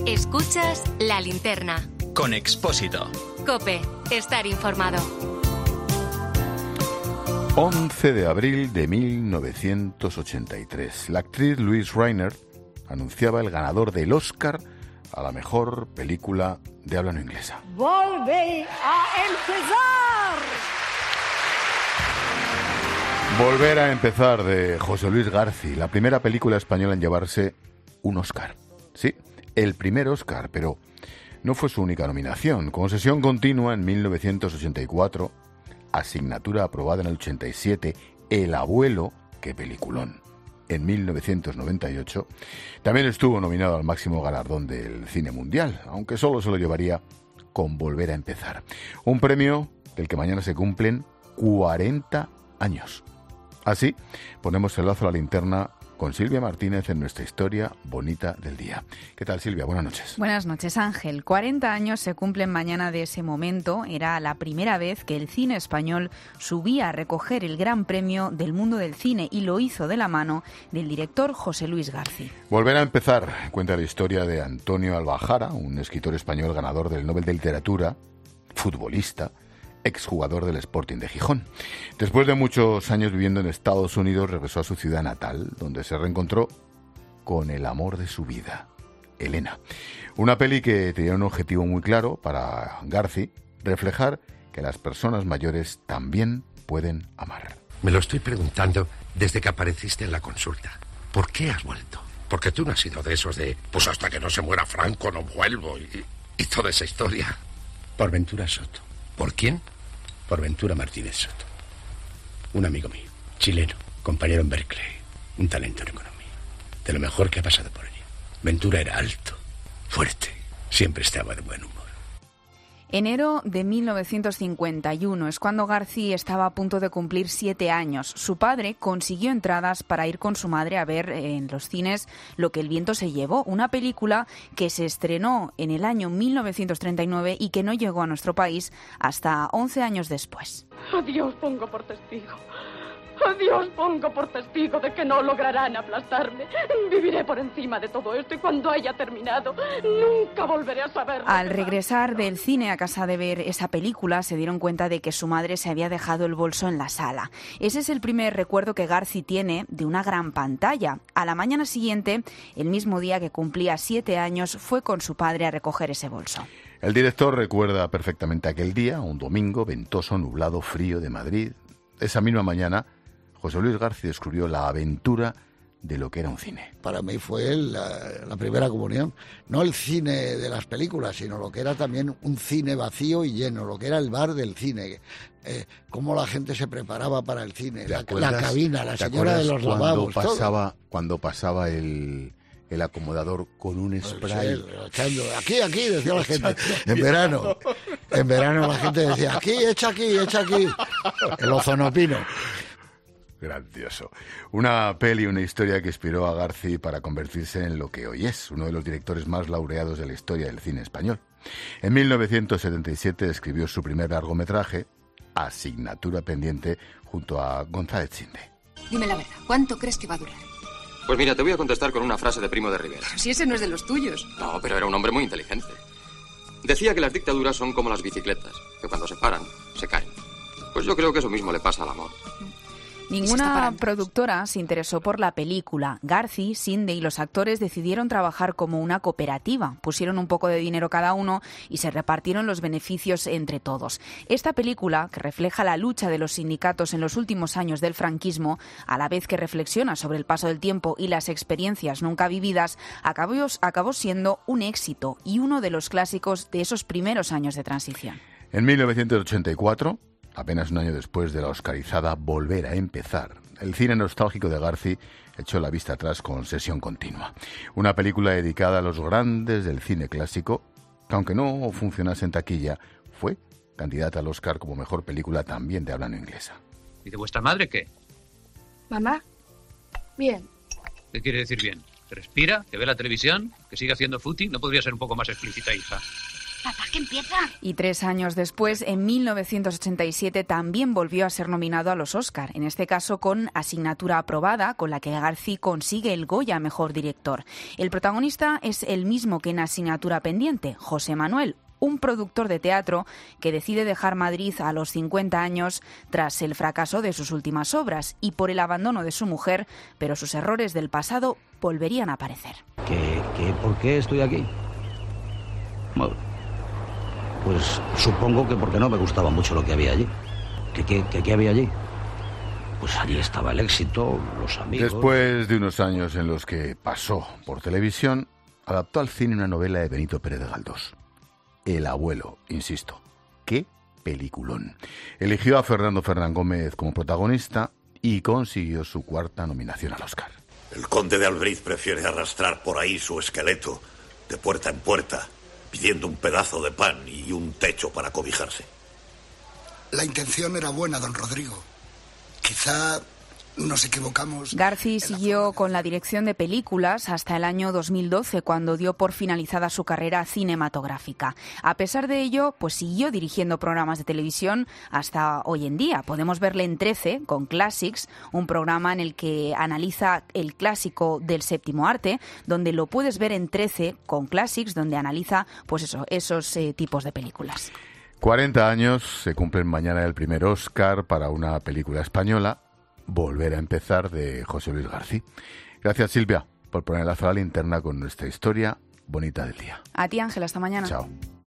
Escuchas La Linterna. Con Expósito. COPE. Estar informado. 11 de abril de 1983. La actriz Louise Rainer anunciaba el ganador del Oscar a la mejor película de habla no inglesa. ¡Volve a empezar! Volver a empezar, de José Luis García, la primera película española en llevarse un Oscar. Sí, el primer Oscar, pero no fue su única nominación. Con Sesión Continua en 1984, Asignatura aprobada en el 87, El abuelo, qué peliculón, en 1998, también estuvo nominado al máximo galardón del cine mundial, aunque solo se lo llevaría con Volver a empezar. Un premio del que mañana se cumplen 40 años. Así, ponemos el lazo a la linterna con Silvia Martínez en nuestra historia bonita del día. ¿Qué tal, Silvia? Buenas noches. Buenas noches, Ángel. 40 años se cumplen mañana de ese momento. Era la primera vez que el cine español subía a recoger el Gran Premio del Mundo del Cine y lo hizo de la mano del director José Luis García. Volver a empezar cuenta la historia de Antonio Albajara, un escritor español ganador del Nobel de Literatura, futbolista, exjugador del Sporting de Gijón. Después de muchos años viviendo en Estados Unidos, regresó a su ciudad natal, donde se reencontró con el amor de su vida, Elena. Una peli que tenía un objetivo muy claro para García, reflejar que las personas mayores también pueden amar. Me lo estoy preguntando desde que apareciste en la consulta. ¿Por qué has vuelto? Porque tú no has sido de esos de, pues hasta que no se muera Franco no vuelvo y toda esa historia. Por Ventura Soto. ¿Por quién? Por Ventura Martínez Soto. Un amigo mío, chileno, compañero en Berkeley, un talento en economía. De lo mejor que ha pasado por allí. Ventura era alto, fuerte, siempre estaba de buen humor. Enero de 1951 es cuando García estaba a punto de cumplir 7 años. Su padre consiguió entradas para ir con su madre a ver en los cines Lo que el viento se llevó, una película que se estrenó en el año 1939 y que no llegó a nuestro país hasta 11 años después. A Dios pongo por testigo. A Dios pongo por testigo de que no lograrán aplastarme. Viviré por encima de todo esto y cuando haya terminado, nunca volveré a saber. Al regresar del cine a casa de ver esa película, se dieron cuenta de que su madre se había dejado el bolso en la sala. Ese es el primer recuerdo que García tiene de una gran pantalla. A la mañana siguiente, el mismo día que cumplía 7 años, fue con su padre a recoger ese bolso. El director recuerda perfectamente aquel día, un domingo, ventoso, nublado, frío de Madrid. Esa misma mañana, José Luis García descubrió la aventura de lo que era un cine. Para mí fue la primera comunión. No el cine de las películas, sino lo que era también un cine vacío y lleno, lo que era el bar del cine. Cómo la gente se preparaba para el cine, la cabina, la señora de los lavabos, cuando pasaba el acomodador con un spray. Aquí, decía la gente. En verano la gente decía, aquí, echa aquí. El ozonopino. Grandioso. Una peli, una historia que inspiró a García para convertirse en lo que hoy es, uno de los directores más laureados de la historia del cine español. En 1977 escribió su primer largometraje, Asignatura pendiente, junto a González Chinde. Dime la verdad, ¿cuánto crees que va a durar? Pues mira, te voy a contestar con una frase de Primo de Rivera. Pero si ese no es de los tuyos. No, pero era un hombre muy inteligente. Decía que las dictaduras son como las bicicletas, que cuando se paran, se caen. Pues yo creo que eso mismo le pasa al amor. Ninguna productora se interesó por la película. García, Chinde y los actores decidieron trabajar como una cooperativa. Pusieron un poco de dinero cada uno y se repartieron los beneficios entre todos. Esta película, que refleja la lucha de los sindicatos en los últimos años del franquismo, a la vez que reflexiona sobre el paso del tiempo y las experiencias nunca vividas, acabó siendo un éxito y uno de los clásicos de esos primeros años de transición. En 1984... apenas un año después de la oscarizada Volver a empezar, el cine nostálgico de García echó la vista atrás con Sesión Continua. Una película dedicada a los grandes del cine clásico, que aunque no funcionase en taquilla, fue candidata al Oscar como mejor película también de habla no inglesa. ¿Y de vuestra madre qué? Mamá, bien. ¿Qué quiere decir bien? ¿Que respira? ¿Que ve la televisión? ¿Que sigue haciendo footing? ¿No podría ser un poco más explícita, hija? Papá, que empieza. Y 3 años después, en 1987, también volvió a ser nominado a los Oscar, en este caso con Asignatura aprobada, con la que García consigue el Goya a Mejor Director. El protagonista es el mismo que en Asignatura pendiente, José Manuel, un productor de teatro que decide dejar Madrid a los 50 años tras el fracaso de sus últimas obras y por el abandono de su mujer, pero sus errores del pasado volverían a aparecer. ¿Por qué estoy aquí? Bueno, pues supongo que porque no me gustaba mucho lo que había allí. ¿Qué había allí? Pues allí estaba el éxito, los amigos... Después de unos años en los que pasó por televisión, adaptó al cine una novela de Benito Pérez de Galdós. El abuelo, insisto. ¡Qué peliculón! Eligió a Fernando Fernán Gómez como protagonista y consiguió su 4ª nominación al Oscar. El conde de Albriz prefiere arrastrar por ahí su esqueleto de puerta en puerta, pidiendo un pedazo de pan y un techo para cobijarse. La intención era buena, don Rodrigo. Quizá nos equivocamos. García siguió con la dirección de películas hasta el año 2012, cuando dio por finalizada su carrera cinematográfica. A pesar de ello, pues siguió dirigiendo programas de televisión hasta hoy en día. Podemos verle en 13 con Classics, un programa en el que analiza el clásico del séptimo arte, donde lo puedes ver en 13 con Classics, donde analiza pues esos tipos de películas. 40 años, se cumplen mañana el primer Oscar para una película española, Volver a empezar, de José Luis García. Gracias, Silvia, por poner la linterna con nuestra historia bonita del día. A ti, Ángela, hasta mañana. Chao.